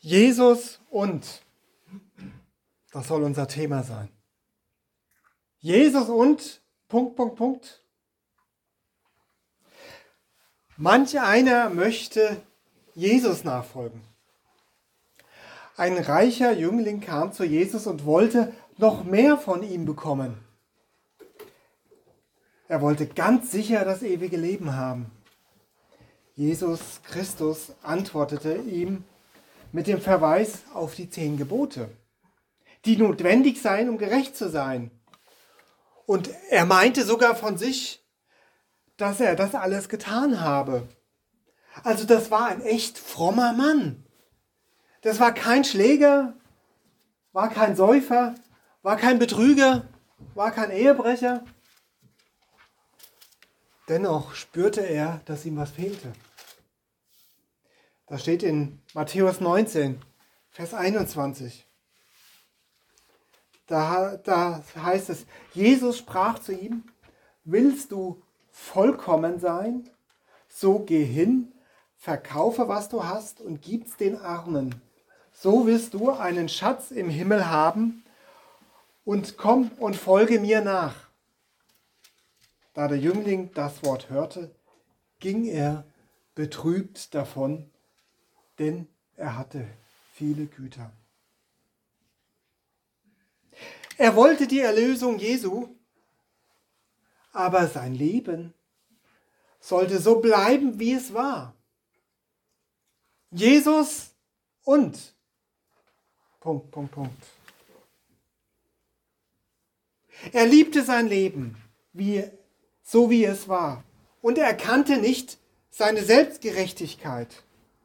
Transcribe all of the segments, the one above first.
Jesus und, das soll unser Thema sein. Jesus und, Punkt. Manch einer möchte Jesus nachfolgen. Ein reicher Jüngling kam zu Jesus und wollte noch mehr von ihm bekommen. Er wollte ganz sicher das ewige Leben haben. Jesus Christus antwortete ihm mit dem Verweis auf die 10 Gebote, die notwendig seien, um gerecht zu sein. Und er meinte sogar von sich, dass er das alles getan habe. Also das war ein echt frommer Mann. Das war kein Schläger, war kein Säufer, war kein Betrüger, war kein Ehebrecher. Dennoch spürte er, dass ihm was fehlte. Das steht in Matthäus 19, Vers 21. Da heißt es, Jesus sprach zu ihm, willst du vollkommen sein? So geh hin, verkaufe, was du hast und gib's den Armen. So wirst du einen Schatz im Himmel haben und komm und folge mir nach. Da der Jüngling das Wort hörte, ging er betrübt davon, denn er hatte viele Güter. Er wollte die Erlösung Jesu, aber sein Leben sollte so bleiben, wie es war. Jesus und Punkt. Er liebte sein Leben, so wie es war. Und er kannte nicht seine Selbstgerechtigkeit.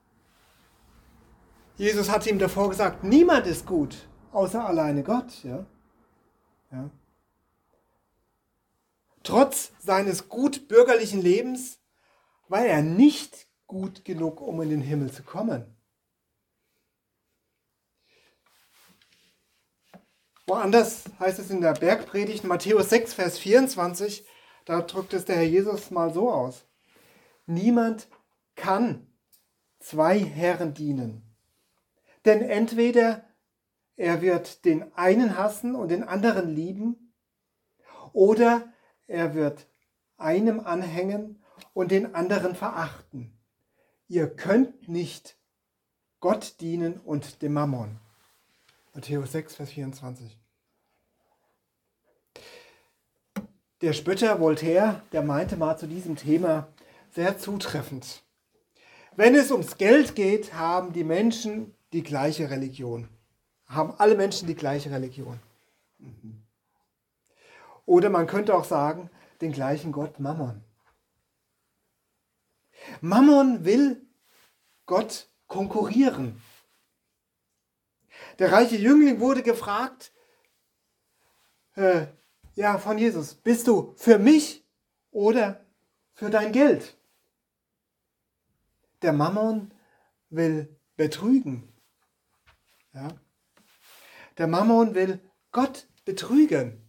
Jesus hat ihm davor gesagt, niemand ist gut, außer alleine Gott. Ja? Trotz seines gut bürgerlichen Lebens war er nicht gut genug, um in den Himmel zu kommen. Woanders heißt es in der Bergpredigt, Matthäus 6, Vers 24, da drückt es der Herr Jesus mal so aus. Niemand kann 2 Herren dienen. Denn entweder er wird den einen hassen und den anderen lieben, oder er wird einem anhängen und den anderen verachten. Ihr könnt nicht Gott dienen und dem Mammon. Matthäus 6, Vers 24. Der Spötter Voltaire, der meinte mal zu diesem Thema sehr zutreffend. Wenn es ums Geld geht, haben die Menschen die gleiche Religion. Haben alle Menschen die gleiche Religion. Oder man könnte auch sagen, den gleichen Gott Mammon. Mammon will Gott konkurrieren. Der reiche Jüngling wurde gefragt, von Jesus, bist du für mich oder für dein Geld? Der Mammon will betrügen. Ja? Der Mammon will Gott betrügen.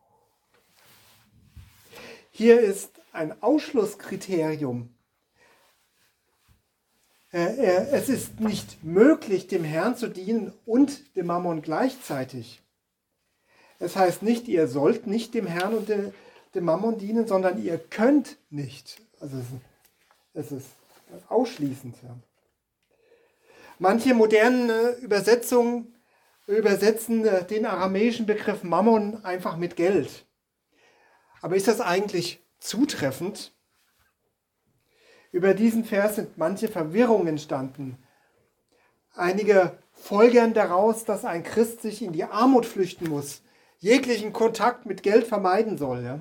Hier ist ein Ausschlusskriterium. Es ist nicht möglich, dem Herrn zu dienen und dem Mammon gleichzeitig. Es heißt nicht, ihr sollt nicht dem Herrn und dem Mammon dienen, sondern ihr könnt nicht. Also es ist ausschließend. Ja. Manche modernen Übersetzungen übersetzen den aramäischen Begriff Mammon einfach mit Geld. Aber ist das eigentlich zutreffend? Über diesen Vers sind manche Verwirrungen entstanden. Einige folgern daraus, dass ein Christ sich in die Armut flüchten muss, jeglichen Kontakt mit Geld vermeiden soll.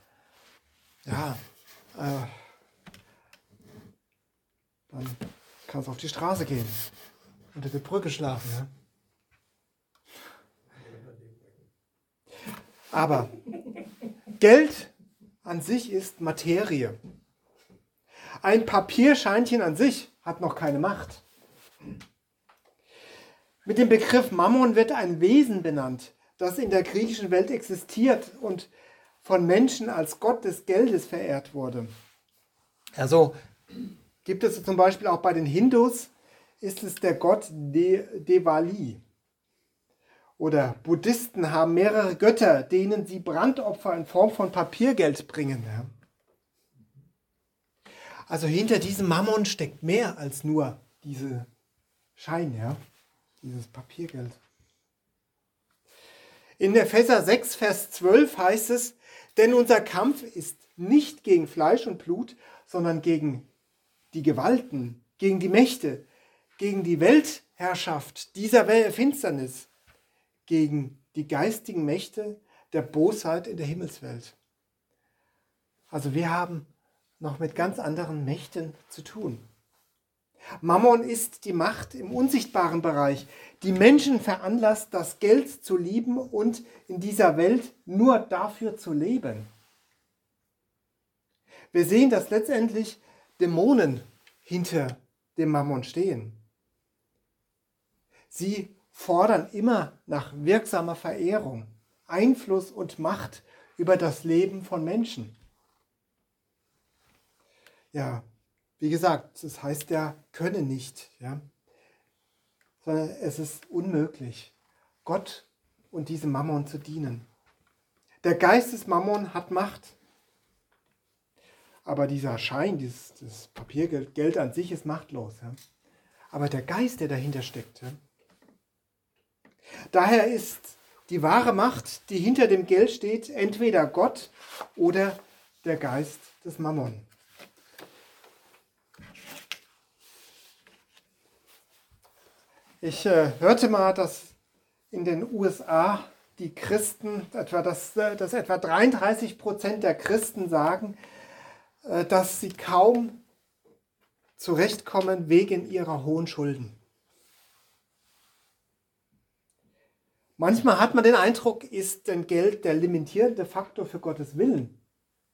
Dann kannst du auf die Straße gehen, unter der Brücke schlafen. Ja? Aber Geld an sich ist Materie. Ein Papierscheinchen an sich hat noch keine Macht. Mit dem Begriff Mammon wird ein Wesen benannt, das in der griechischen Welt existiert und von Menschen als Gott des Geldes verehrt wurde. Also gibt es zum Beispiel auch bei den Hindus ist es der Gott Diwali. Oder Buddhisten haben mehrere Götter, denen sie Brandopfer in Form von Papiergeld bringen. Ja. Also hinter diesem Mammon steckt mehr als nur diese Schein, ja, dieses Papiergeld. In Epheser 6, Vers 12 heißt es, denn unser Kampf ist nicht gegen Fleisch und Blut, sondern gegen die Gewalten, gegen die Mächte, gegen die Weltherrschaft dieser Finsternis, gegen die geistigen Mächte der Bosheit in der Himmelswelt. Also wir haben noch mit ganz anderen Mächten zu tun. Mammon ist die Macht im unsichtbaren Bereich, die Menschen veranlasst, das Geld zu lieben und in dieser Welt nur dafür zu leben. Wir sehen, dass letztendlich Dämonen hinter dem Mammon stehen. Sie fordern immer nach wirksamer Verehrung, Einfluss und Macht über das Leben von Menschen. Ja, wie gesagt, das heißt ja, können nicht, ja, sondern es ist unmöglich, Gott und diesem Mammon zu dienen. Der Geist des Mammon hat Macht, aber dieser Schein, das Papiergeld an sich ist machtlos. Ja. Aber der Geist, der dahinter steckt, ja. Daher ist die wahre Macht, die hinter dem Geld steht, entweder Gott oder der Geist des Mammon. Ich hörte mal, dass in den USA die Christen, dass etwa 33% der Christen sagen, dass sie kaum zurechtkommen wegen ihrer hohen Schulden. Manchmal hat man den Eindruck, ist denn Geld der limitierende Faktor für Gottes Willen?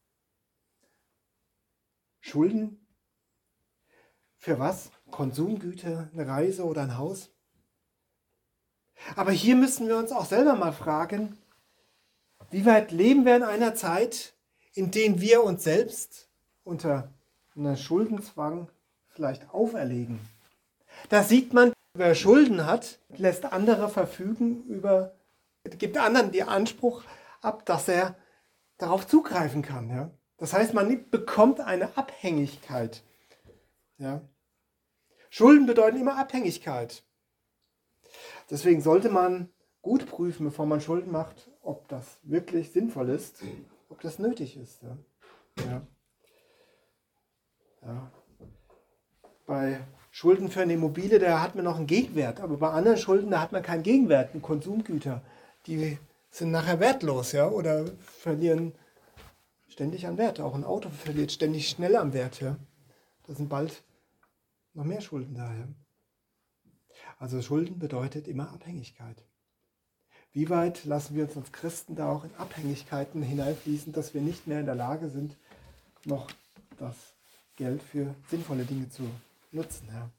Schulden? Für was? Konsumgüter, eine Reise oder ein Haus? Aber hier müssen wir uns auch selber mal fragen, wie weit leben wir in einer Zeit, in der wir uns selbst unter einem Schuldenzwang vielleicht auferlegen? Da sieht man, wer Schulden hat, lässt andere verfügen gibt anderen den Anspruch ab, dass er darauf zugreifen kann. Ja? Das heißt, man bekommt eine Abhängigkeit. Ja? Schulden bedeuten immer Abhängigkeit. Deswegen sollte man gut prüfen, bevor man Schulden macht, ob das wirklich sinnvoll ist, ob das nötig ist. Ja? Ja. Ja. Bei Schulden für eine Immobilie, da hat man noch einen Gegenwert, aber bei anderen Schulden, da hat man keinen Gegenwert, Konsumgüter, die sind nachher wertlos, ja, oder verlieren ständig an Wert. Auch ein Auto verliert ständig schnell an Wert, ja. Da sind bald noch mehr Schulden da, ja. Also Schulden bedeutet immer Abhängigkeit. Wie weit lassen wir uns als Christen da auch in Abhängigkeiten hineinfließen, dass wir nicht mehr in der Lage sind, noch das Geld für sinnvolle Dinge zu nutzen? Ja.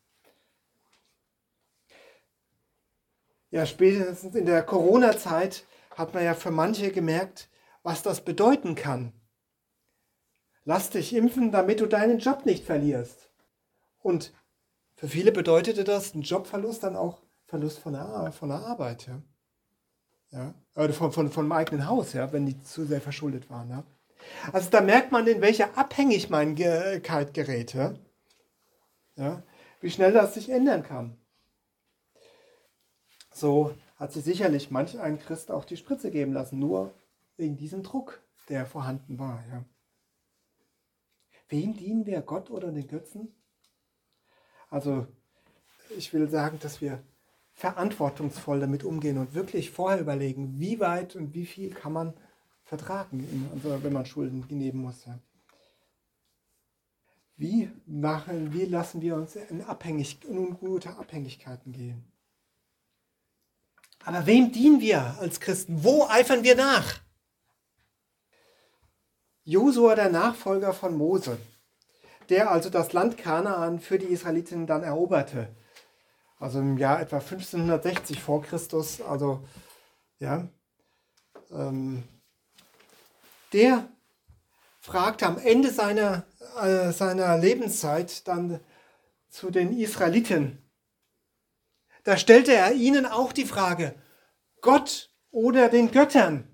Ja, spätestens in der Corona-Zeit hat man ja für manche gemerkt, was das bedeuten kann. Lass dich impfen, damit du deinen Job nicht verlierst. Und für viele bedeutete das ein Jobverlust dann auch Verlust von der Arbeit. Ja. Ja, oder vom eigenen Haus, ja, wenn die zu sehr verschuldet waren. Ja. Also da merkt man, in welche Abhängigkeit gerät. Ja. Ja, wie schnell das sich ändern kann. So hat sich sicherlich manch ein Christ auch die Spritze geben lassen, nur wegen diesem Druck, der vorhanden war. Ja. Wem dienen wir, Gott oder den Götzen? Also ich will sagen, dass wir verantwortungsvoll damit umgehen und wirklich vorher überlegen, wie weit und wie viel kann man vertragen, also wenn man Schulden nehmen muss. Ja. Wie lassen wir uns in ungute Abhängigkeiten gehen? Aber wem dienen wir als Christen? Wo eifern wir nach? Josua, der Nachfolger von Mose, der also das Land Kanaan für die Israeliten dann eroberte, also im Jahr etwa 1560 vor Christus, also ja, der fragte am Ende seiner Lebenszeit dann zu den Israeliten, da stellte er ihnen auch die Frage, Gott oder den Göttern?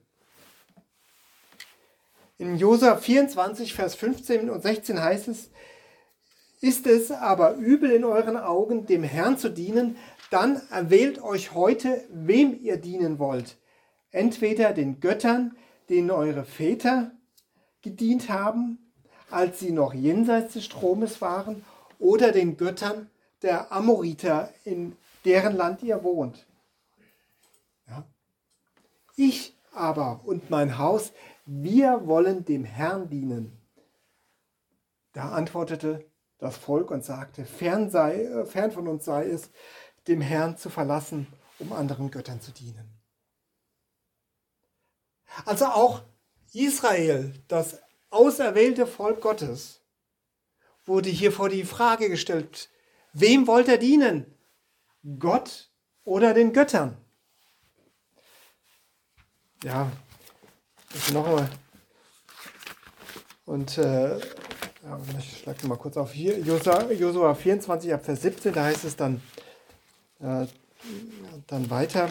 In Josua 24, Vers 15 und 16 heißt es, ist es aber übel in euren Augen, dem Herrn zu dienen, dann erwählt euch heute, wem ihr dienen wollt. Entweder den Göttern, denen eure Väter gedient haben, als sie noch jenseits des Stromes waren, oder den Göttern der Amoriter, in deren Land ihr wohnt. Ja. Ich aber und mein Haus, wir wollen dem Herrn dienen. Da antwortete das Volk und sagte, fern von uns sei es, dem Herrn zu verlassen, um anderen Göttern zu dienen. Also auch Israel, das auserwählte Volk Gottes, wurde hier vor die Frage gestellt, wem wollt ihr dienen? Gott oder den Göttern? Ja, das noch einmal. Und ich schlage mal kurz auf hier, Josua 24, ab Vers 17, da heißt es dann weiter.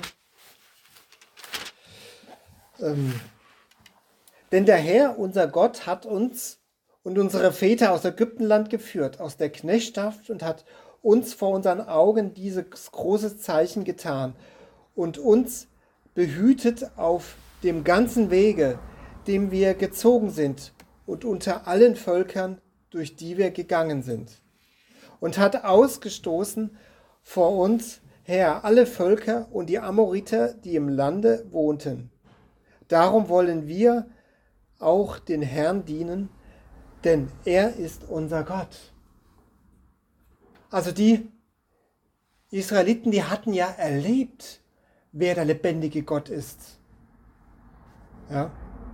Denn der Herr, unser Gott, hat uns und unsere Väter aus Ägyptenland geführt, aus der Knechtschaft, und hat uns vor unseren Augen dieses große Zeichen getan und uns behütet auf dem ganzen Wege, dem wir gezogen sind und unter allen Völkern, durch die wir gegangen sind. Und hat ausgestoßen vor uns her alle Völker und die Amoriter, die im Lande wohnten. Darum wollen wir auch den Herrn dienen, denn er ist unser Gott. Also die Israeliten, die hatten ja erlebt, wer der lebendige Gott ist. Ja.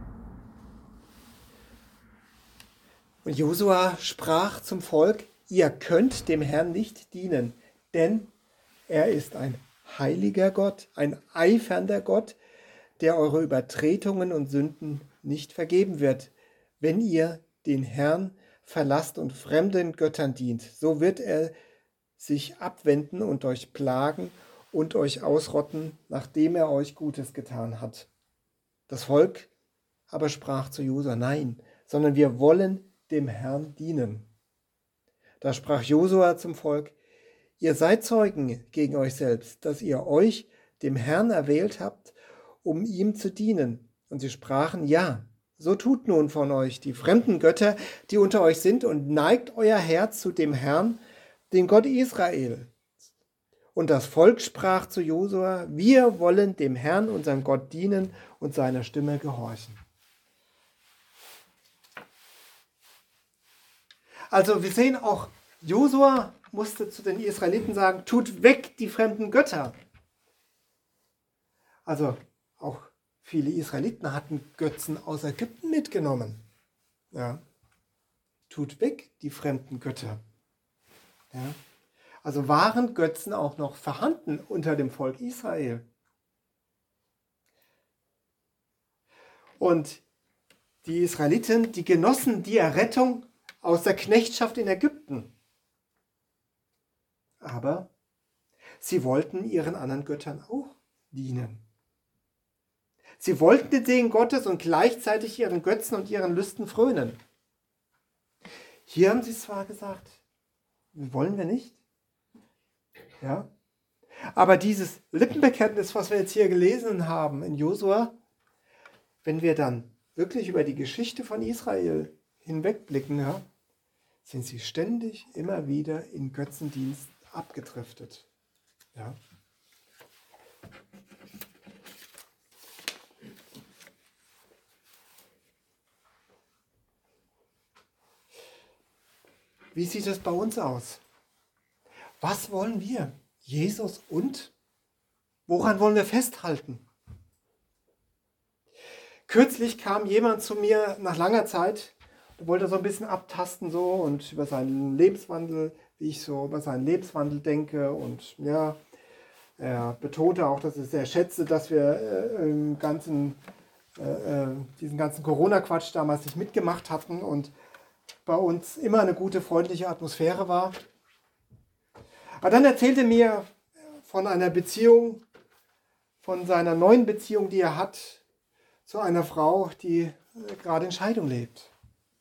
Und Josua sprach zum Volk, ihr könnt dem Herrn nicht dienen, denn er ist ein heiliger Gott, ein eifernder Gott, der eure Übertretungen und Sünden nicht vergeben wird, wenn ihr den Herrn verlasst und fremden Göttern dient. So wird er sich abwenden und euch plagen und euch ausrotten, nachdem er euch Gutes getan hat. Das Volk aber sprach zu Josua, nein, sondern wir wollen dem Herrn dienen. Da sprach Josua zum Volk, ihr seid Zeugen gegen euch selbst, dass ihr euch dem Herrn erwählt habt, um ihm zu dienen. Und sie sprachen, ja, so tut nun von euch die fremden Götter, die unter euch sind, und neigt euer Herz zu dem Herrn, dem Gott Israel. Und das Volk sprach zu Josua, wir wollen dem Herrn, unserem Gott, dienen und seiner Stimme gehorchen. Also wir sehen auch, Josua musste zu den Israeliten sagen, tut weg die fremden Götter. Also auch viele Israeliten hatten Götzen aus Ägypten mitgenommen. Ja. Tut weg die fremden Götter. Ja. Also waren Götzen auch noch vorhanden unter dem Volk Israel. Und die Israeliten, die genossen die Errettung aus der Knechtschaft in Ägypten. Aber sie wollten ihren anderen Göttern auch dienen. Sie wollten den Segen Gottes und gleichzeitig ihren Götzen und ihren Lüsten frönen. Hier haben sie zwar gesagt, wollen wir nicht. Ja? Aber dieses Lippenbekenntnis, was wir jetzt hier gelesen haben in Josua, wenn wir dann wirklich über die Geschichte von Israel hinwegblicken, ja, sind sie ständig immer wieder in Götzendienst abgedriftet. Ja. Wie sieht es bei uns aus? Was wollen wir? Jesus und? Woran wollen wir festhalten? Kürzlich kam jemand zu mir nach langer Zeit, der wollte so ein bisschen abtasten so und über seinen Lebenswandel, wie ich so über seinen Lebenswandel denke, und ja, er betonte auch, dass er sehr schätze, dass wir diesen ganzen Corona-Quatsch damals nicht mitgemacht hatten und bei uns immer eine gute, freundliche Atmosphäre war. Aber dann erzählte mir von einer Beziehung, von seiner neuen Beziehung, die er hat, zu einer Frau, die gerade in Scheidung lebt.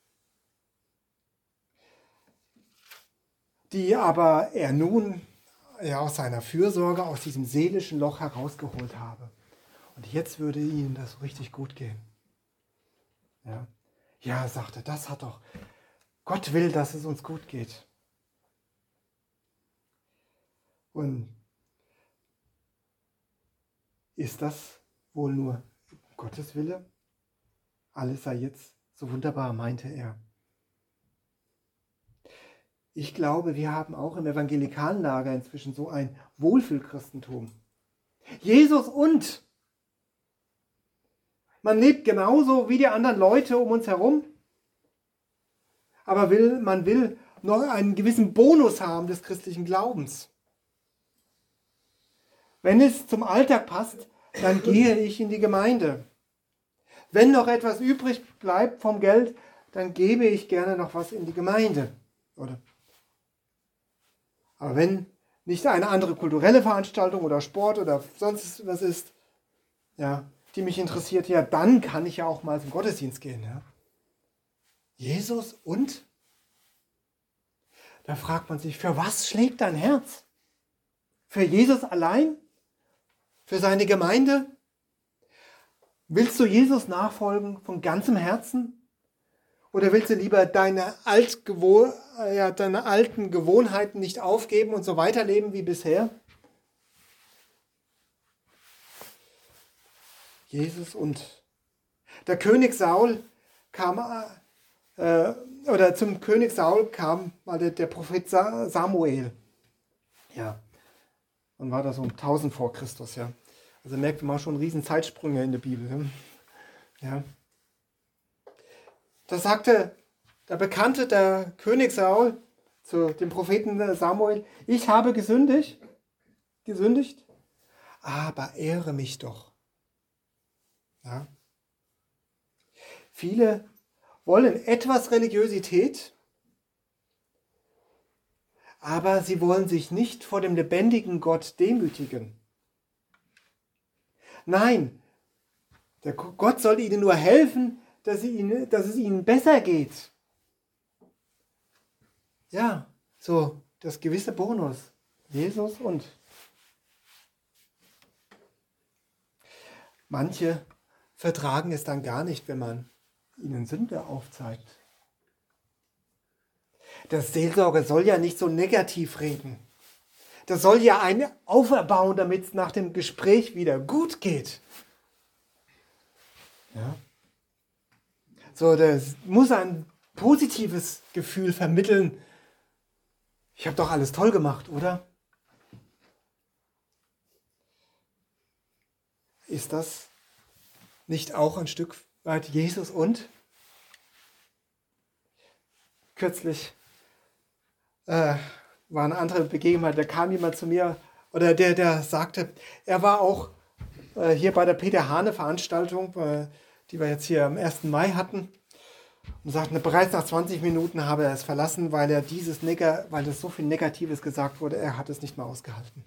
Die aber er nun aus seiner Fürsorge aus diesem seelischen Loch herausgeholt habe. Und jetzt würde ihnen das richtig gut gehen. Ja, sagte, das hat doch, Gott will, dass es uns gut geht. Und ist das wohl nur Gottes Wille? Alles sei jetzt so wunderbar, meinte er. Ich glaube, wir haben auch im evangelikalen Lager inzwischen so ein Wohlfühlchristentum. Jesus und man lebt genauso wie die anderen Leute um uns herum, aber man will noch einen gewissen Bonus haben des christlichen Glaubens. Wenn es zum Alltag passt, dann gehe ich in die Gemeinde. Wenn noch etwas übrig bleibt vom Geld, dann gebe ich gerne noch was in die Gemeinde. Aber wenn nicht eine andere kulturelle Veranstaltung oder Sport oder sonst was ist, die mich interessiert, dann kann ich ja auch mal zum Gottesdienst gehen. Ja. Jesus und? Da fragt man sich, für was schlägt dein Herz? Für Jesus allein? Für seine Gemeinde? Willst du Jesus nachfolgen von ganzem Herzen? Oder willst du lieber deine alten Gewohnheiten nicht aufgeben und so weiterleben wie bisher? Jesus und. Der König Saul kam, zum König Saul kam mal der Prophet Samuel. Ja. Und war das so um 1000 vor Christus, ja. Also merkt man schon riesen Zeitsprünge in der Bibel. Ja. Da sagte der König Saul zu dem Propheten Samuel, ich habe gesündigt, aber ehre mich doch. Ja. Viele wollen etwas Religiosität, aber sie wollen sich nicht vor dem lebendigen Gott demütigen. Nein, der Gott soll ihnen nur helfen, dass es ihnen besser geht. Ja, so das gewisse Bonus. Jesus und. Manche vertragen es dann gar nicht, wenn man ihnen Sünde aufzeigt. Das Seelsorger soll ja nicht so negativ reden. Das soll ja einen auferbauen, damit es nach dem Gespräch wieder gut geht. Ja. So, das muss ein positives Gefühl vermitteln. Ich habe doch alles toll gemacht, oder? Ist das nicht auch ein Stück weit Jesus und? Kürzlich war eine andere Begebenheit, da kam jemand zu mir, oder der sagte, er war auch hier bei der Peter Hane Veranstaltung, die wir jetzt hier am 1. Mai hatten, und sagte, bereits nach 20 Minuten habe er es verlassen, weil es so viel Negatives gesagt wurde, er hat es nicht mehr ausgehalten.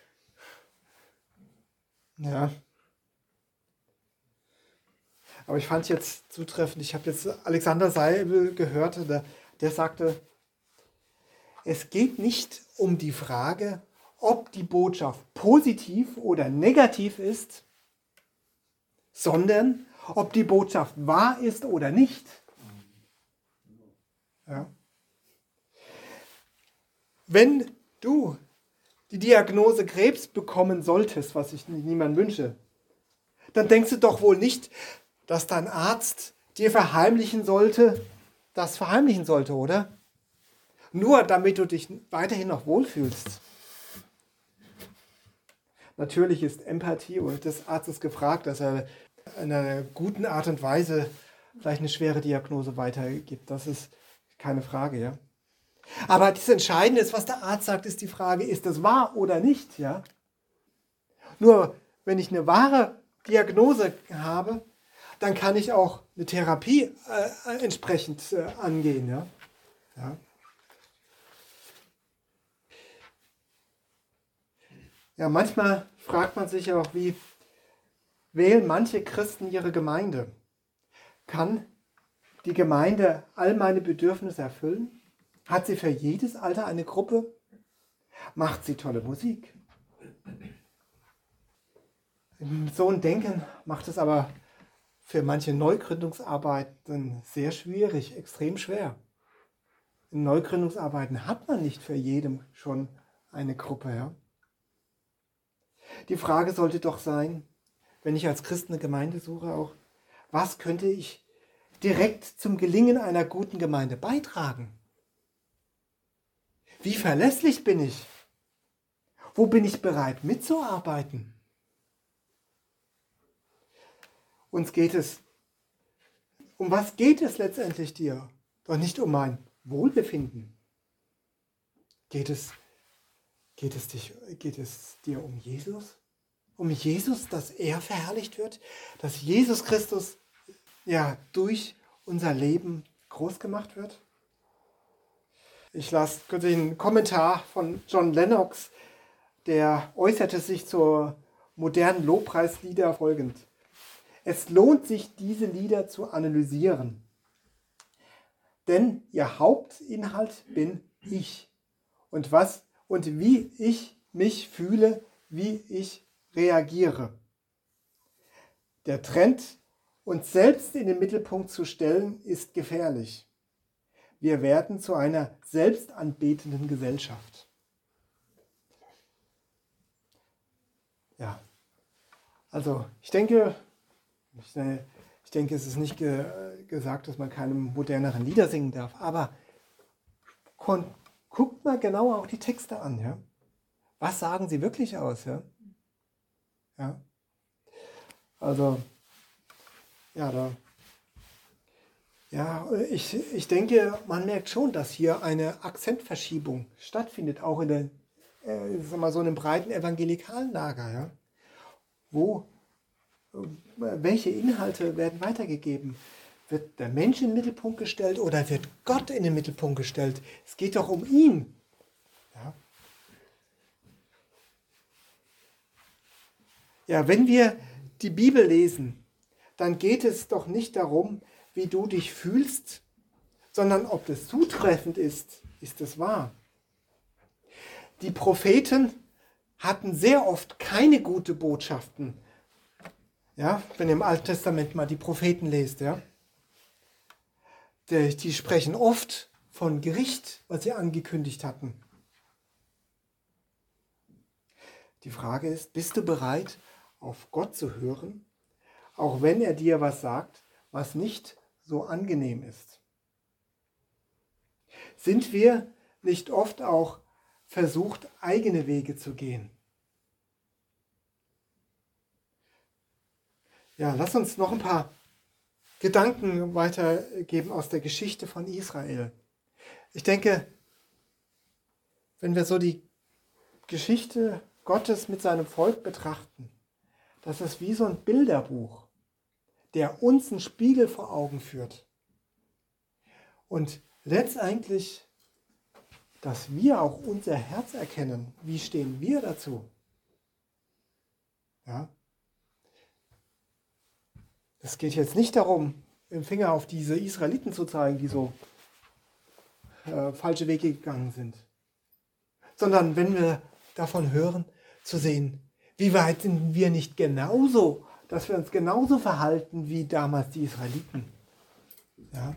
Ja. Aber ich fand es jetzt zutreffend, ich habe jetzt Alexander Seibel gehört, der sagte, es geht nicht um die Frage, ob die Botschaft positiv oder negativ ist, sondern ob die Botschaft wahr ist oder nicht. Ja. Wenn du die Diagnose Krebs bekommen solltest, was ich niemandem wünsche, dann denkst du doch wohl nicht, dass dein Arzt dir verheimlichen sollte, oder? Nur damit du dich weiterhin noch wohlfühlst. Natürlich ist Empathie und des Arztes gefragt, dass er in einer guten Art und Weise vielleicht eine schwere Diagnose weitergibt. Das ist keine Frage, ja. Aber das Entscheidende ist, was der Arzt sagt, ist die Frage, ist das wahr oder nicht, ja? Nur wenn ich eine wahre Diagnose habe, dann kann ich auch eine Therapie entsprechend angehen, ja. Ja. Ja, manchmal fragt man sich auch, wie wählen manche Christen ihre Gemeinde? Kann die Gemeinde all meine Bedürfnisse erfüllen? Hat sie für jedes Alter eine Gruppe? Macht sie tolle Musik? So ein Denken macht es aber für manche Neugründungsarbeiten sehr schwierig, extrem schwer. In Neugründungsarbeiten hat man nicht für jedem schon eine Gruppe. Ja? Die Frage sollte doch sein, wenn ich als Christ eine Gemeinde suche, auch, was könnte ich direkt zum Gelingen einer guten Gemeinde beitragen? Wie verlässlich bin ich? Wo bin ich bereit mitzuarbeiten? Uns geht es, um was geht es letztendlich dir? Doch nicht um mein Wohlbefinden. Geht es dir um Jesus? Um Jesus, dass er verherrlicht wird? Dass Jesus Christus ja durch unser Leben groß gemacht wird? Ich las den Kommentar von John Lennox, der äußerte sich zur modernen Lobpreislieder folgend. Es lohnt sich, diese Lieder zu analysieren, denn ihr Hauptinhalt bin ich und wie ich mich fühle, wie ich reagiere. Der Trend, uns selbst in den Mittelpunkt zu stellen, ist gefährlich. Wir werden zu einer selbstanbetenden Gesellschaft. Ja, also ich denke, es ist nicht gesagt, dass man keine moderneren Lieder singen darf, aber guckt mal genauer auch die Texte an. Ja? Was sagen sie wirklich aus? Ja? Ja? Also, ich denke, man merkt schon, dass hier eine Akzentverschiebung stattfindet, auch in so einem breiten evangelikalen Lager. Ja? Welche Inhalte werden weitergegeben? Wird der Mensch in den Mittelpunkt gestellt oder wird Gott in den Mittelpunkt gestellt? Es geht doch um ihn. Ja, ja, wenn wir die Bibel lesen, dann geht es doch nicht darum, wie du dich fühlst, sondern ob das zutreffend ist es wahr. Die Propheten hatten sehr oft keine gute Botschaften. Ja, wenn ihr im Alten Testament mal die Propheten lest, ja, die sprechen oft von Gericht, was sie angekündigt hatten. Die Frage ist, bist du bereit, auf Gott zu hören, auch wenn er dir was sagt, was nicht so angenehm ist? Sind wir nicht oft auch versucht, eigene Wege zu gehen? Ja, lass uns noch ein paar Gedanken weitergeben aus der Geschichte von Israel. Ich denke, wenn wir so die Geschichte Gottes mit seinem Volk betrachten, das ist wie so ein Bilderbuch, der uns einen Spiegel vor Augen führt. Und letztendlich, dass wir auch unser Herz erkennen, wie stehen wir dazu? Ja? Es geht jetzt nicht darum, mit dem Finger auf diese Israeliten zu zeigen, die so falsche Wege gegangen sind. Sondern wenn wir davon hören, zu sehen, wie weit sind wir nicht genauso, dass wir uns genauso verhalten wie damals die Israeliten. Ja?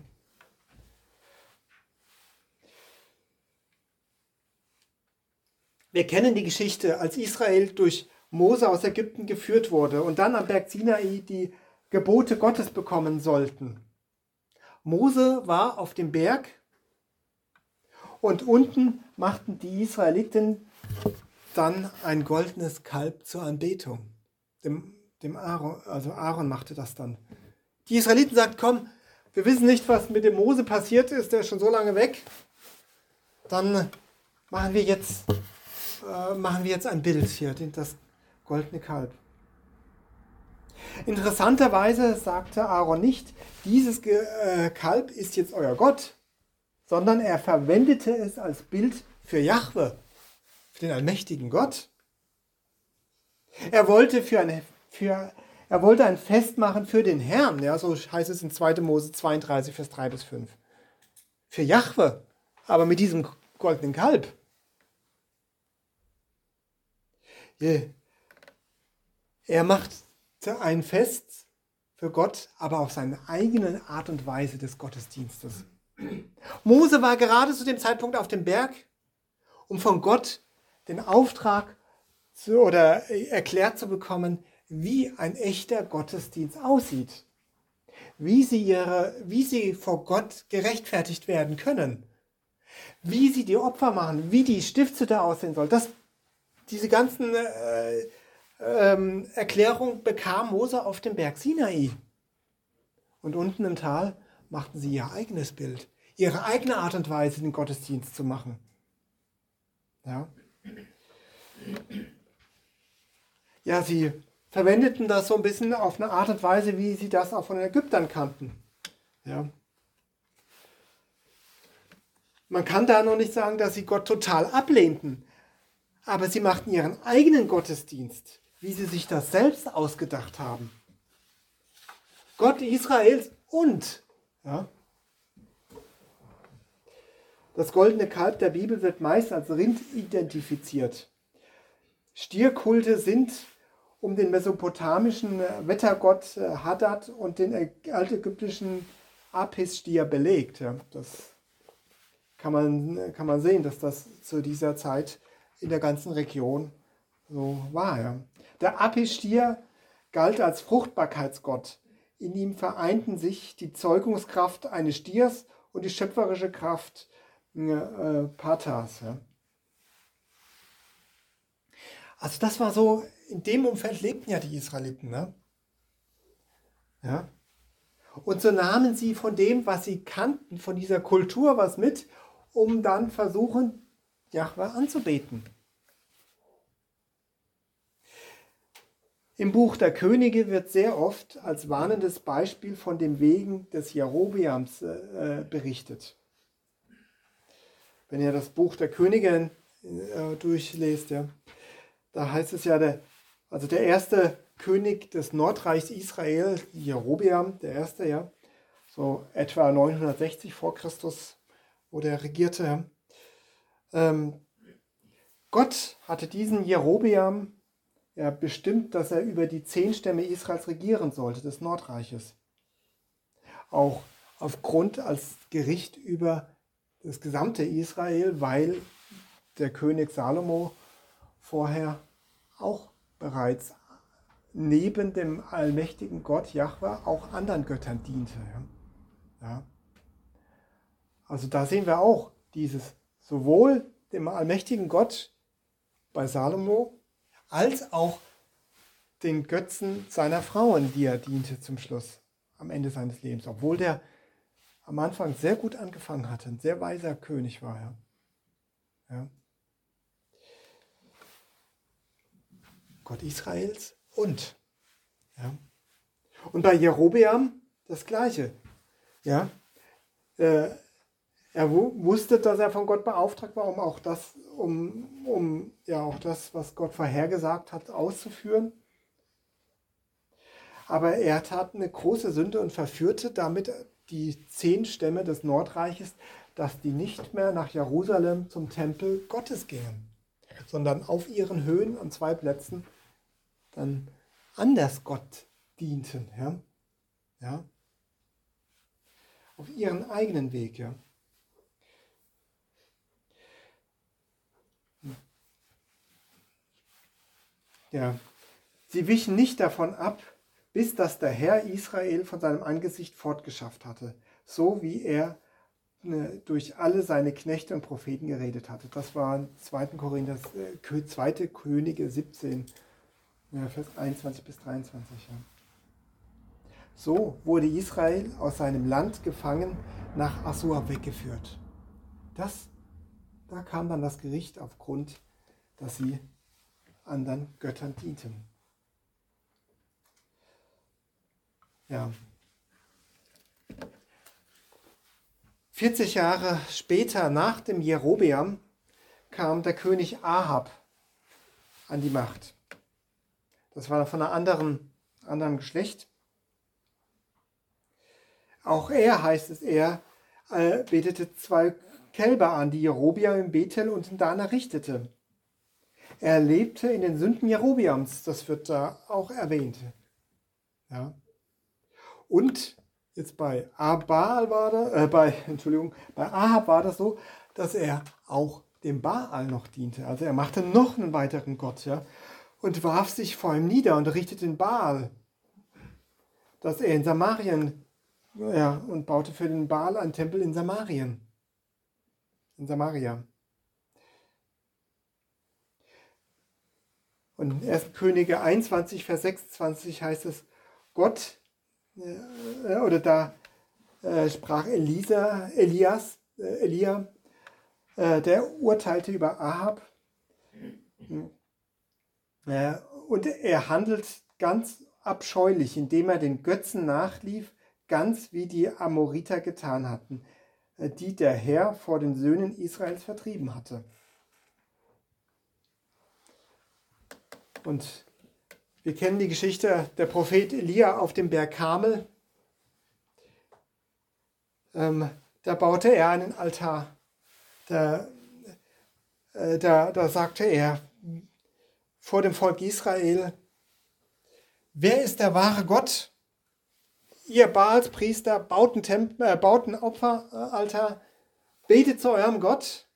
Wir kennen die Geschichte, als Israel durch Mose aus Ägypten geführt wurde und dann am Berg Sinai die Gebote Gottes bekommen sollten. Mose war auf dem Berg und unten machten die Israeliten dann ein goldenes Kalb zur Anbetung. Dem Aaron, also Aaron machte das dann. Die Israeliten sagten, komm, wir wissen nicht, was mit dem Mose passiert ist, der ist schon so lange weg. Dann machen wir jetzt ein Bild hier, das goldene Kalb. Interessanterweise sagte Aaron nicht, dieses Kalb ist jetzt euer Gott, sondern er verwendete es als Bild für Jahwe, für den allmächtigen Gott. Er wollte er wollte ein Fest machen für den Herrn, ja, so heißt es in 2. Mose 32, Vers 3 bis 5. Für Jahwe, aber mit diesem goldenen Kalb. Er macht ein Fest für Gott, aber auf seine eigene Art und Weise des Gottesdienstes. Mose war gerade zu dem Zeitpunkt auf dem Berg, um von Gott den Auftrag erklärt zu bekommen, wie ein echter Gottesdienst aussieht. Wie sie vor Gott gerechtfertigt werden können. Wie sie die Opfer machen, wie die Stiftshütte aussehen soll. Diese ganzen Erklärungen bekam Mose auf dem Berg Sinai. Und unten im Tal machten sie ihr eigenes Bild, ihre eigene Art und Weise, den Gottesdienst zu machen. Ja, ja, sie verwendeten das so ein bisschen auf eine Art und Weise, wie sie das auch von den Ägyptern kannten. Ja. Man kann da noch nicht sagen, dass sie Gott total ablehnten, aber sie machten ihren eigenen Gottesdienst, wie sie sich das selbst ausgedacht haben. Gott Israels und ja, das goldene Kalb der Bibel wird meist als Rind identifiziert. Stierkulte sind um den mesopotamischen Wettergott Hadad und den altägyptischen Apis-Stier belegt. Ja, das kann man sehen, dass das zu dieser Zeit in der ganzen Region so war. Ja. Der Apis-Stier galt als Fruchtbarkeitsgott. In ihm vereinten sich die Zeugungskraft eines Stiers und die schöpferische Kraft Patas. Ja. Also das war so, in dem Umfeld lebten ja die Israeliten. Ne? Ja. Und so nahmen sie von dem, was sie kannten, von dieser Kultur was mit, um dann versuchen, Jahwe anzubeten. Im Buch der Könige wird sehr oft als warnendes Beispiel von den Wegen des Jerobeams berichtet. Wenn ihr das Buch der Könige durchlest, ja, da heißt es ja, der erste König des Nordreichs Israel, Jerobeam, der erste, ja, so etwa 960 vor Christus, wo der regierte. Gott hatte diesen Jerobeam ja bestimmt, dass er über die 10 Stämme Israels regieren sollte, des Nordreiches. Auch aufgrund als Gericht über das gesamte Israel, weil der König Salomo vorher auch bereits neben dem allmächtigen Gott Jahwe auch anderen Göttern diente. Ja. Also da sehen wir auch dieses sowohl dem allmächtigen Gott bei Salomo als auch den Götzen seiner Frauen, die er diente zum Schluss, am Ende seines Lebens. Obwohl der am Anfang sehr gut angefangen hatte, ein sehr weiser König war. Ja. Ja. Gott Israels und. Ja. Und bei Jerobeam das Gleiche. Ja. Er wusste, dass er von Gott beauftragt war, um auch das, was Gott vorhergesagt hat, auszuführen. Aber er tat eine große Sünde und verführte damit die 10 Stämme des Nordreiches, dass die nicht mehr nach Jerusalem zum Tempel Gottes gingen, sondern auf ihren Höhen an 2 Plätzen dann anders Gott dienten. Ja? Ja? Auf ihren eigenen Weg. Ja? Ja. Sie wichen nicht davon ab, bis dass der Herr Israel von seinem Angesicht fortgeschafft hatte, so wie er durch alle seine Knechte und Propheten geredet hatte. Das war 2. Könige 17, Vers 21 bis 23. Ja. So wurde Israel aus seinem Land gefangen nach Assur weggeführt. Da kam dann das Gericht aufgrund, dass sie anderen Göttern dienten. Ja. 40 Jahre später, nach dem Jerobeam, kam der König Ahab an die Macht. Das war von einem anderen Geschlecht. Auch er, heißt es, er betete 2 Kälber an, die Jerobeam in Bethel und in Dan errichtete. Er lebte in den Sünden Jerobeams, das wird da auch erwähnt. Ja. Und jetzt bei Ahab war das so, dass er auch dem Baal noch diente. Also er machte noch einen weiteren Gott, ja, und warf sich vor ihm nieder und richtete den Baal, dass er in Samarien, ja, und baute für den Baal einen Tempel in Samaria. Und in 1. Könige 21, Vers 26 heißt es, Gott, da sprach Elia, der urteilte über Ahab, und er handelt ganz abscheulich, indem er den Götzen nachlief, ganz wie die Amoriter getan hatten, die der Herr vor den Söhnen Israels vertrieben hatte. Und wir kennen die Geschichte, der Prophet Elia auf dem Berg Karmel. Da baute er einen Altar. Da sagte er vor dem Volk Israel, wer ist der wahre Gott? Ihr Baalspriester baut einen Opferaltar, betet zu eurem Gott.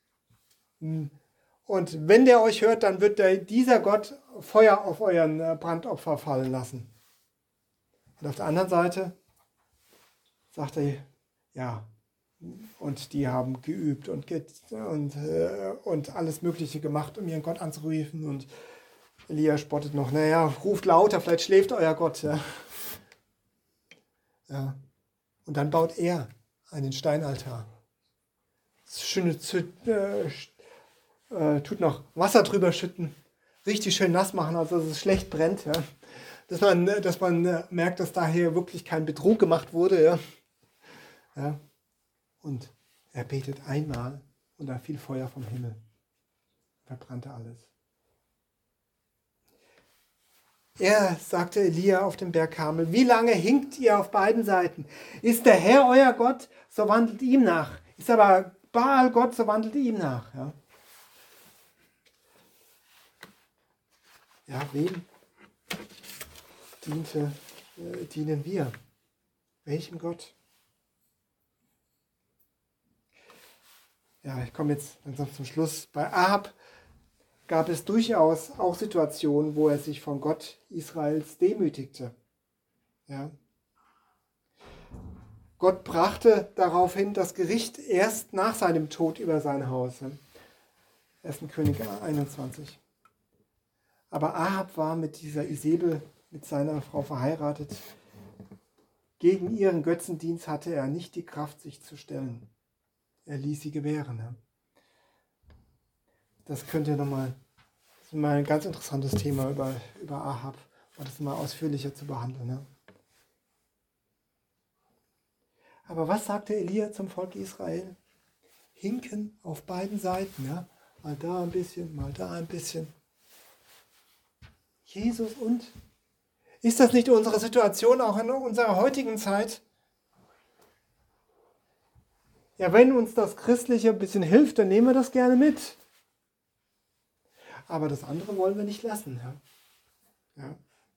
Und wenn der euch hört, dann wird dieser Gott Feuer auf euren Brandopfer fallen lassen. Und auf der anderen Seite sagt er, ja, und die haben geübt und alles Mögliche gemacht, um ihren Gott anzurufen. Und Elia spottet noch, naja, ruft lauter, vielleicht schläft euer Gott. Ja. Ja. Und dann baut er einen Steinaltar. Das Schöne tut noch Wasser drüber schütten, richtig schön nass machen, also dass es schlecht brennt. Ja. Dass man merkt, dass daher wirklich kein Betrug gemacht wurde. Ja. Ja. Und er betet einmal und da fiel Feuer vom Himmel. Verbrannte alles. Er sagte Elia auf dem Berg Karmel, wie lange hinkt ihr auf beiden Seiten? Ist der Herr euer Gott, so wandelt ihm nach. Ist aber Baal Gott, so wandelt ihm nach. Ja, ja, wem dienen wir? Welchem Gott? Ja, ich komme jetzt langsam zum Schluss. Bei Ahab gab es durchaus auch Situationen, wo er sich von Gott Israels demütigte. Ja. Gott brachte daraufhin das Gericht erst nach seinem Tod über sein Haus. 1. Könige 21. Aber Ahab war mit dieser Isebel, mit seiner Frau verheiratet. Gegen ihren Götzendienst hatte er nicht die Kraft, sich zu stellen. Er ließ sie gewähren. Ja. Das könnte nochmal, das ist mal ein ganz interessantes Thema über Ahab, und das mal ausführlicher zu behandeln. Ja. Aber was sagte Elia zum Volk Israel? Hinken auf beiden Seiten, ja? Mal da ein bisschen, mal da ein bisschen. Jesus, und? Ist das nicht unsere Situation auch in unserer heutigen Zeit? Ja, wenn uns das Christliche ein bisschen hilft, dann nehmen wir das gerne mit. Aber das andere wollen wir nicht lassen. Ja? Ja.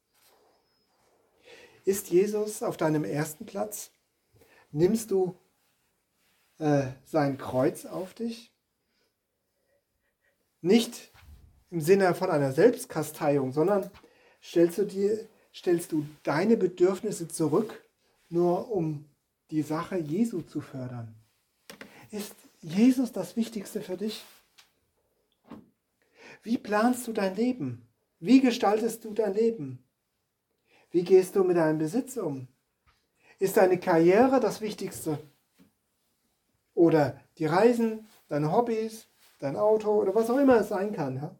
Ist Jesus auf deinem ersten Platz? Nimmst du sein Kreuz auf dich? Nicht im Sinne von einer Selbstkasteiung, sondern stellst du deine Bedürfnisse zurück, nur um die Sache Jesu zu fördern? Ist Jesus das Wichtigste für dich? Wie planst du dein Leben? Wie gestaltest du dein Leben? Wie gehst du mit deinem Besitz um? Ist deine Karriere das Wichtigste? Oder die Reisen, deine Hobbys, dein Auto oder was auch immer es sein kann? Ja?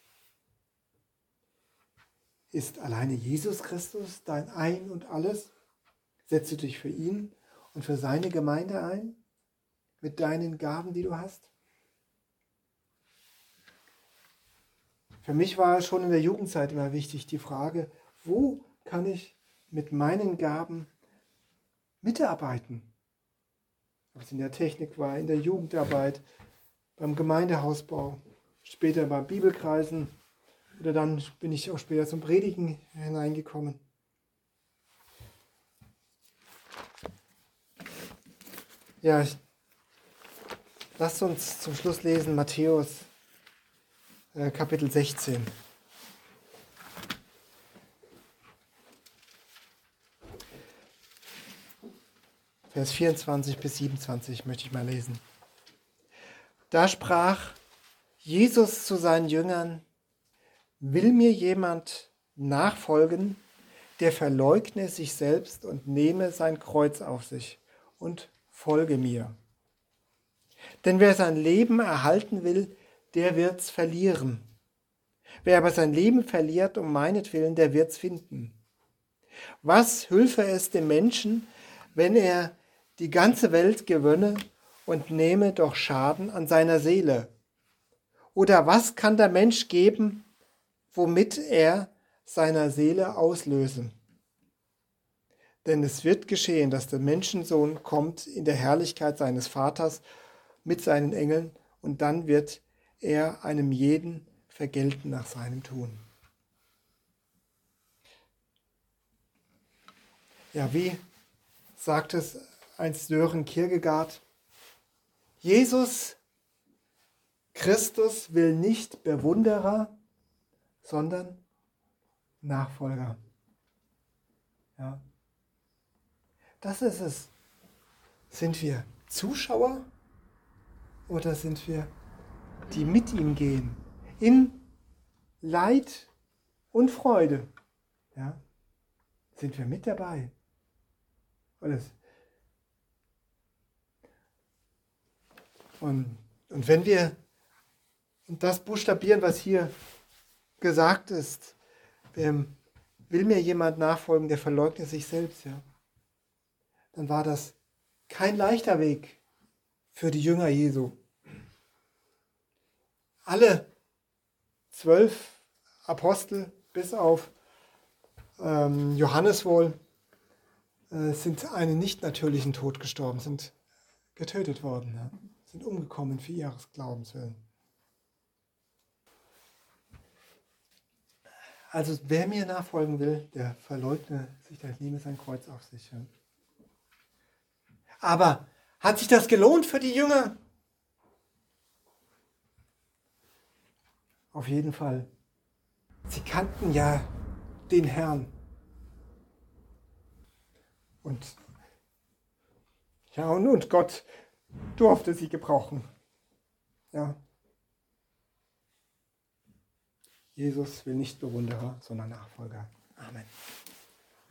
Ist alleine Jesus Christus dein Ein und Alles? Setzt du dich für ihn und für seine Gemeinde ein? Mit deinen Gaben, die du hast? Für mich war schon in der Jugendzeit immer wichtig die Frage, wo kann ich mit meinen Gaben mitarbeiten? Ob es in der Technik war, in der Jugendarbeit, beim Gemeindehausbau, später bei Bibelkreisen oder dann bin ich auch später zum Predigen hineingekommen. Ja, lasst uns zum Schluss lesen Matthäus Kapitel 16. Vers 24 bis 27 möchte ich mal lesen. Da sprach Jesus zu seinen Jüngern: Will mir jemand nachfolgen, der verleugne sich selbst und nehme sein Kreuz auf sich und folge mir. Denn wer sein Leben erhalten will, der wird's verlieren. Wer aber sein Leben verliert um meinetwillen, der wird's finden. Was hülfe es dem Menschen, wenn er die ganze Welt gewönne und nehme doch Schaden an seiner Seele? Oder was kann der Mensch geben, womit er seiner Seele auslöse? Denn es wird geschehen, dass der Menschensohn kommt in der Herrlichkeit seines Vaters mit seinen Engeln, und dann wird er einem jeden vergelten nach seinem Tun. Ja, wie sagt es einst Sören Kierkegaard: Jesus Christus will nicht Bewunderer, sondern Nachfolger. Ja. Das ist es. Sind wir Zuschauer oder sind wir, die mit ihm gehen? In Leid und Freude. Ja. Sind wir mit dabei? Und wenn wir das buchstabieren, was hier gesagt ist, will mir jemand nachfolgen, der verleugnet sich selbst, ja, dann war das kein leichter Weg für die Jünger Jesu. Alle 12 Apostel, bis auf Johannes wohl, sind einen nicht natürlichen Tod gestorben, sind getötet worden, ja, sind umgekommen für ihres Glaubens willen. Also wer mir nachfolgen will, der verleugne sich, der nehme sein Kreuz auf sich. Ja. Aber hat sich das gelohnt für die Jünger? Auf jeden Fall. Sie kannten ja den Herrn. Und Gott durfte sie gebrauchen. Ja. Jesus will nicht Bewunderer, sondern Nachfolger. Amen.